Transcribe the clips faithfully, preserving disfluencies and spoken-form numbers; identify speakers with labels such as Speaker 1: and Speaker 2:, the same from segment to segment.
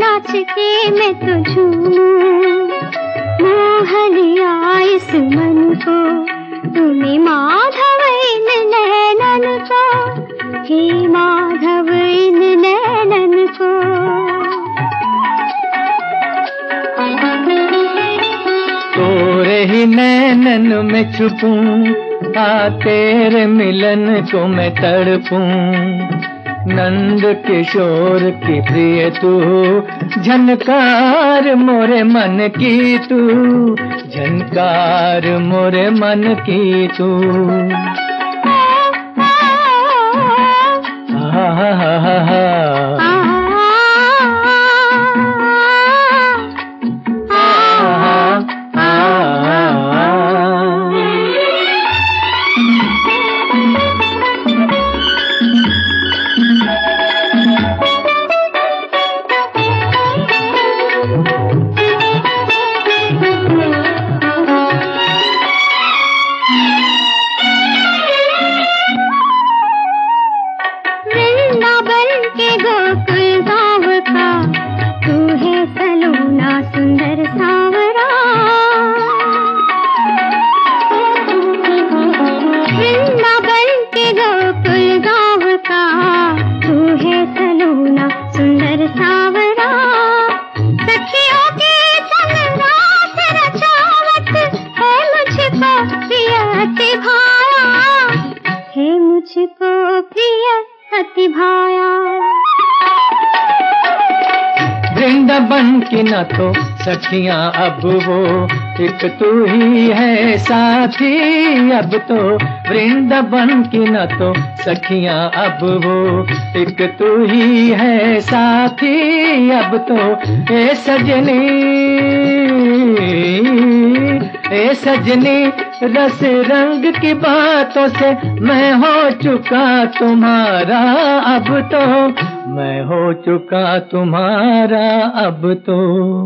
Speaker 1: नाच के मैं तो झूमूं, मोह लिया इस मन को तूने माधव इन नैनन को, हे माधव इन नैनन को।
Speaker 2: तोरे ही नैनन में छुपूं, आ तेरे मिलन को मैं तड़पूं। नंद किशोर की प्रिय तू, झनकार मोरे मन की तू, झनकार मोरे मन की तू। हा हा हा हा हा।
Speaker 1: मुझको प्रिय अति भाया।
Speaker 2: वृंदावन की न तो सखियां अब वो, एक तू ही है साथी अब तो। वृंदावन की न तो सखियां अब वो, एक तू ही है साथी अब तो। ए सजनी ए सजनी रस रंग की बातों से मैं हो चुका तुम्हारा अब तो, मैं हो चुका तुम्हारा अब तो।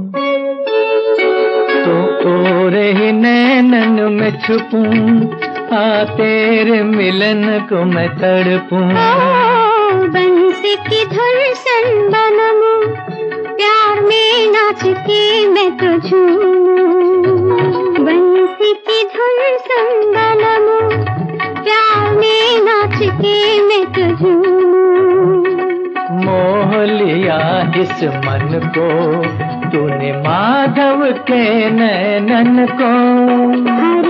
Speaker 2: तो तोरे ही नैनन में छुपूं, आ तेरे मिलन को मैं तड़पूं।
Speaker 1: बंसी की धुन सन बनूं, प्यार में नाच के मैं तो झूमूं। बंसी की धुन सन बनूं, प्यार में नाच के मैं तो झूमूं।
Speaker 2: मोह लिया इस मन को तूने माधव के नैनन को।